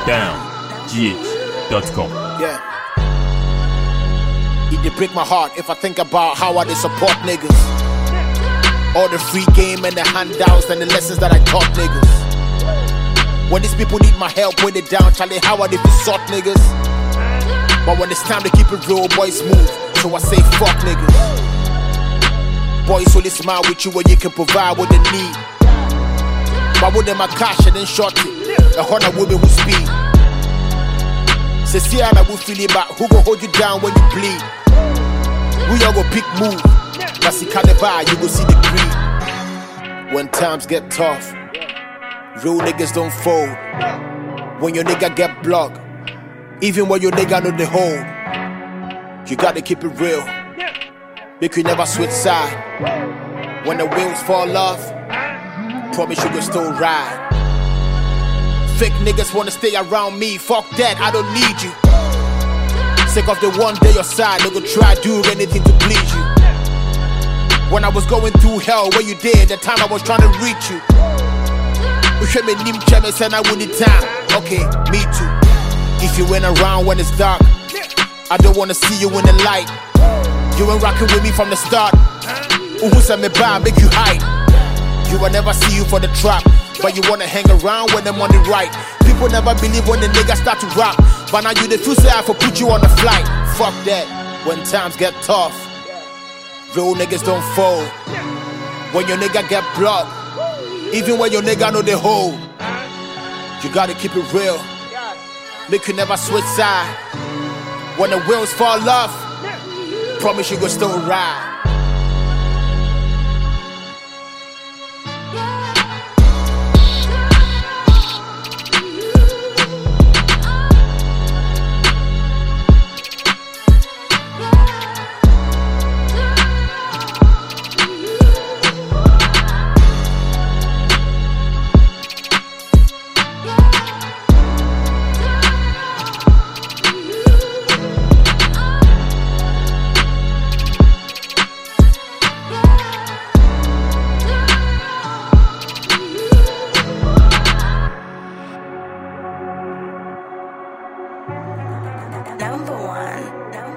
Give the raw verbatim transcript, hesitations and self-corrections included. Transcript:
down g h dot com. Yeah. It dey break my heart if I think about how I dey support niggas. All the free game and the handouts and the lessons that I taught niggas. When these people need my help when they down, Charlie, how I dey sort niggas. But when it's time to keep it real, boys move. So I say fuck niggas. Boys only smile with you when you can provide what they need. But with them my cash and then short it. A hundred women who speed. Say see how I will feel it, but who gon' hold you down when you bleed? We all go pick move. But see carnival, you go see the greed. When times get tough, real niggas don't fold. When your nigga get blocked, even when your nigga know the hold, you gotta keep it real. Make you never switch side. When the wheels fall off, promise you can still ride. Fake niggas wanna stay around me, fuck that, I don't need you. Sick of the one day your side, they go try do anything to please you. When I was going through hell, where you did, the time I was trying to reach you. You should me nim cheme and I win the time. Okay, me too. If you went around when it's dark, I don't wanna see you in the light. You ain't rocking with me from the start. Who said me bad, make you hide. You will never see you for the trap, but you wanna hang around when them on the right. People never believe when the niggas start to rap, but now you the feel say I for put you on the flight. Fuck that, when times get tough, real niggas don't fold. When your nigga get blocked, even when your nigga know the hold, you gotta keep it real. Make you never switch side. When the wheels fall off, promise you gon' still ride. Number one.